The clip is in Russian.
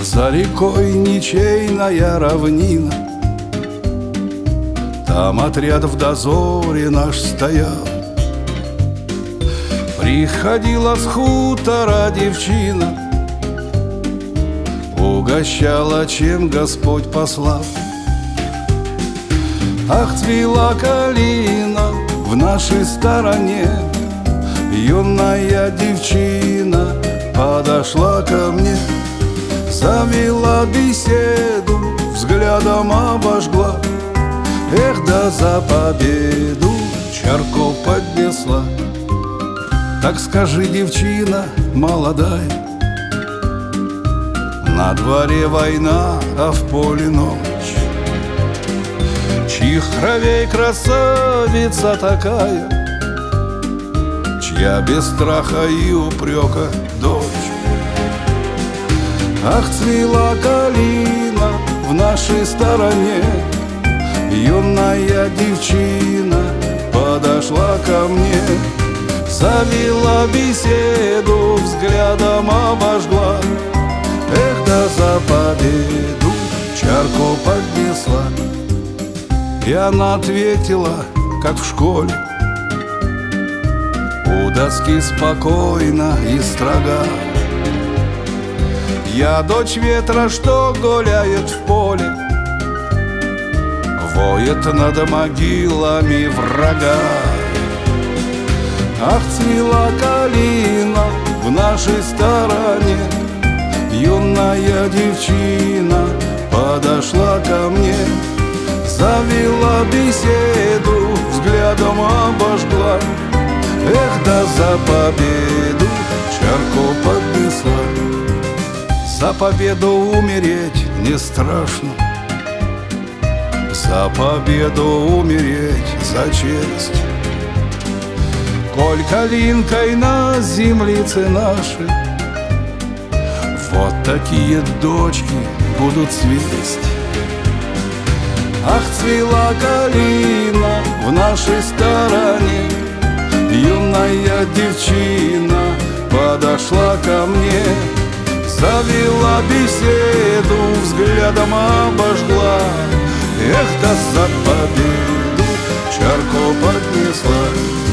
За рекой ничейная равнина, там отряд в дозоре наш стоял. Приходила с хутора девчина, угощала, чем Господь послал. Ах, цвела калина в нашей стороне, юная девчина подошла ко мне, завела беседу, взглядом обожгла. Эх, да за победу чарку поднесла. Так скажи, девчина молодая, на дворе война, а в поле ночь, чьих кровей красавица такая, чья без страха и упрека дочь? Ах, цвела калина в нашей стороне, юная девчина подошла ко мне, завела беседу, взглядом обожгла. Эх, да за победу чарку поднесла. И она ответила, как в школе, у доски спокойно и строга: я дочь ветра, что гуляет в поле, воет над могилами врага. Ах, цвела калина в нашей стороне, юная девчина подошла ко мне, завела беседу, взглядом обожгла. Эх, да за победу чарку поднесла. За победу умереть не страшно, за победу умереть за честь. Коль калинкой на землице нашей вот такие дочки будут цвесть. Ах, цвела калина в нашей стороне, юная девчина подошла ко мне, завела беседу, взглядом обожгла. Эх, да за победу чарку поднесла.